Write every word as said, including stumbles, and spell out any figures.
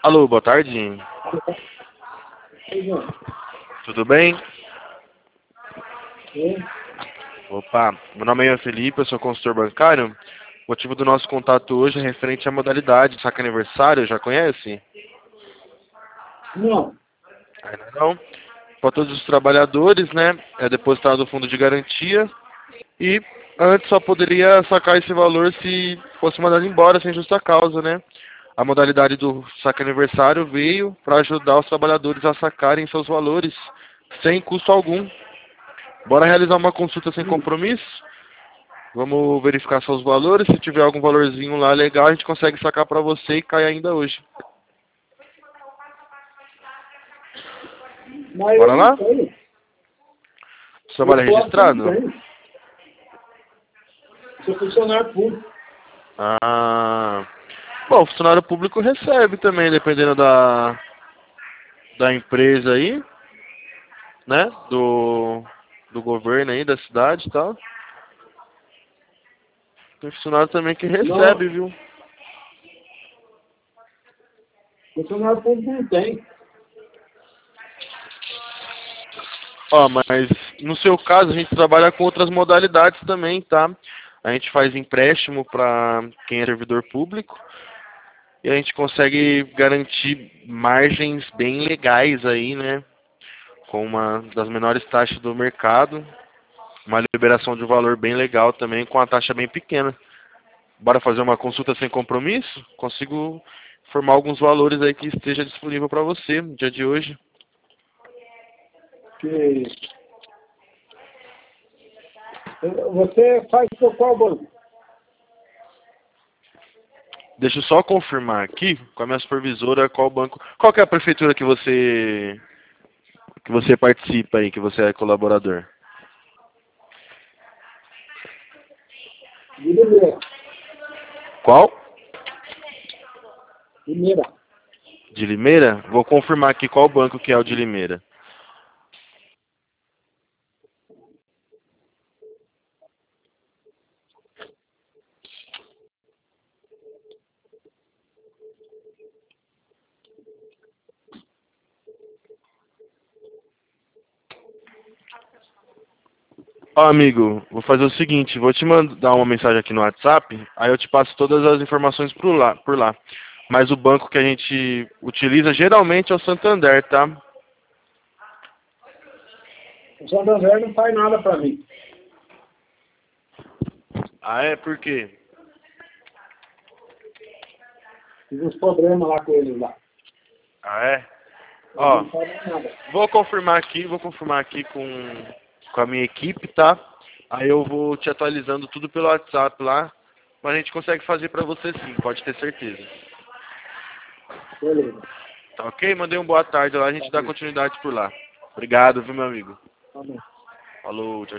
Alô, boa tarde. Oi, João. Tudo bem? Oi. Opa, meu nome é Felipe, eu sou consultor bancário. O motivo do nosso contato hoje é referente à modalidade saque aniversário, já conhece? Não. Ainda não? Para todos os trabalhadores, né? É depositado no fundo de garantia e antes só poderia sacar esse valor se fosse mandado embora sem justa causa, né? A modalidade do saque aniversário veio para ajudar os trabalhadores a sacarem seus valores sem custo algum. Bora realizar uma consulta sem compromisso? Vamos verificar seus valores. Se tiver algum valorzinho lá legal, a gente consegue sacar para você e cai ainda hoje. Mas eu Bora não lá? tenho. Seu Eu trabalho é posso, eu não registrado? tenho. Sou funcionário público. Ah, bom, funcionário público recebe também, dependendo da, da empresa aí, né? Do, do governo aí, da cidade e tal. Tem funcionário também que Não, recebe, viu? funcionário público não tem. Ó, mas no seu caso a gente trabalha com outras modalidades também, tá? A gente faz empréstimo para quem é servidor público e a gente consegue garantir margens bem legais aí, né? Com uma das menores taxas do mercado, uma liberação de valor bem legal também, com a taxa bem pequena. Bora fazer uma consulta sem compromisso? Consigo formar alguns valores aí que esteja disponível para você no dia de hoje. Que... Você faz por qual banco? Deixa eu só confirmar aqui com a minha supervisora qual banco. Qual que é a prefeitura que você que você participa aí, que você é colaborador? De Limeira. Qual? Limeira. De Limeira? Vou confirmar aqui qual banco que é o de Limeira. Ó, amigo, vou fazer o seguinte, vou te mandar uma mensagem aqui no WhatsApp, aí eu te passo todas as informações por lá, por lá. Mas o banco que a gente utiliza geralmente é o Santander, tá? O Santander não faz nada pra mim. Ah, é? Por quê? Tive uns problemas lá com eles lá. Ah, é? Mas Ó, não faz nada. vou confirmar aqui, vou confirmar aqui com, com a minha equipe, tá? Aí eu vou te atualizando tudo pelo WhatsApp lá, mas a gente consegue fazer pra você sim, pode ter certeza. Beleza. Tá ok? Mandei um boa tarde lá, a Tá gente dá bom. continuidade por lá. Obrigado, viu, meu amigo? Tá bom. Falou, tchau, tchau.